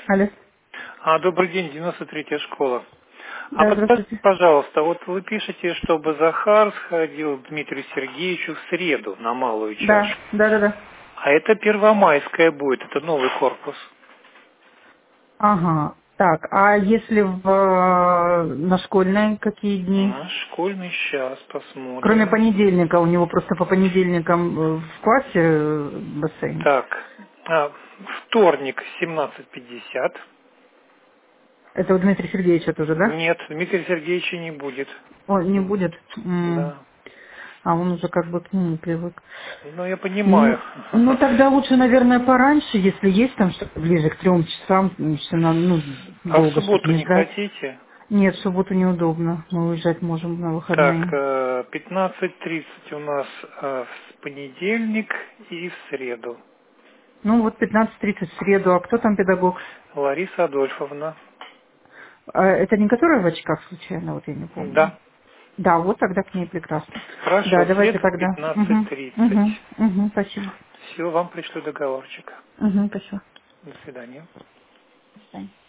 Алло. Добрый день, 93-я школа. Да, Подскажите, здравствуйте. пожалуйста, вот вы пишете, чтобы Захар сходил к Дмитрию Сергеевичу в среду на Малую Да, Чашу. да, да, да. А это Первомайская будет, это новый корпус. Ага. Так, а если на школьные какие дни? Школьный, сейчас Кроме посмотрим. понедельника, у него просто по понедельникам в классе бассейн. Так, вторник 17:50. Это у Дмитрия Сергеевича тоже, да? Нет, Дмитрия Сергеевича не будет. Он не будет. Да. А он уже как бы к нему привык. Ну, я понимаю. Ну, тогда лучше, наверное, пораньше, если есть там что-то ближе к 3 часам, потому что нам, А в долго, чтобы субботу не не ждать. хотите? Нет, в субботу неудобно. Мы уезжать можем на Так, выходные. 15:30 у нас в понедельник и в среду. Ну, вот 15:30 в среду. А кто там педагог? Лариса Адольфовна. Это не которая в очках случайно? Вот я не помню. Да. Да, вот тогда к ней прекрасно. Да, Хорошо, в давайте среду в тогда. Угу, 15:30. угу, угу, спасибо. Все, вам пришлю договорчик. Угу, спасибо. До свидания. До свидания.